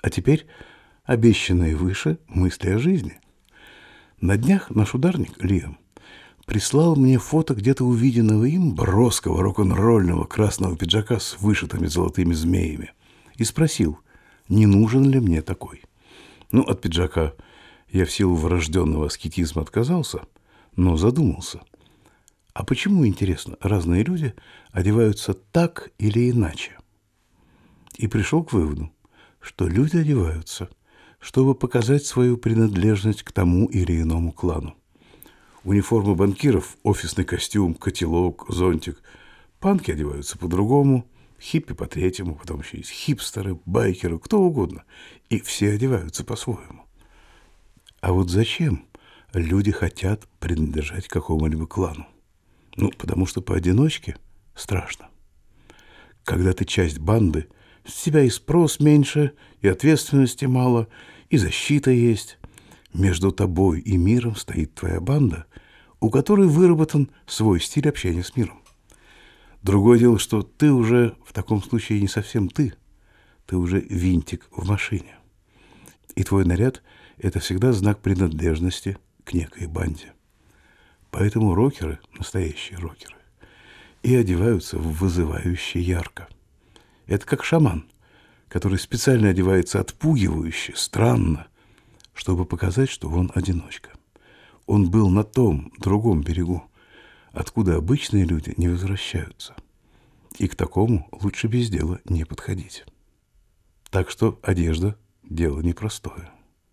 А теперь обещанные выше мысли о жизни. На днях наш ударник Лиам прислал мне фото где-то увиденного им броского рок-н-ролльного красного пиджака с вышитыми золотыми змеями и спросил, не нужен ли мне такой. Ну, от пиджака я в силу врожденного аскетизма отказался, но задумался. А почему, интересно, разные люди одеваются так или иначе? И пришел к выводу, что люди одеваются, чтобы показать свою принадлежность к тому или иному клану. Униформа банкиров, офисный костюм, котелок, зонтик. Панки одеваются по-другому, хиппи по-третьему, потом еще есть хипстеры, байкеры, кто угодно. И все одеваются по-своему. А вот зачем люди хотят принадлежать какому-либо клану? Ну, потому что поодиночке страшно. Когда ты часть банды, с тебя и спрос меньше, и ответственности мало, и защита есть. Между тобой и миром стоит твоя банда, у которой выработан свой стиль общения с миром. Другое дело, что ты уже в таком случае не совсем ты уже винтик в машине. И твой наряд – это всегда знак принадлежности к некой банде. Поэтому рокеры, настоящие рокеры, и одеваются вызывающе ярко. Это как шаман, который специально одевается отпугивающе, странно, чтобы показать, что он одиночка. Он был на том, другом берегу, откуда обычные люди не возвращаются. И к такому лучше без дела не подходить. Так что одежда – дело непростое.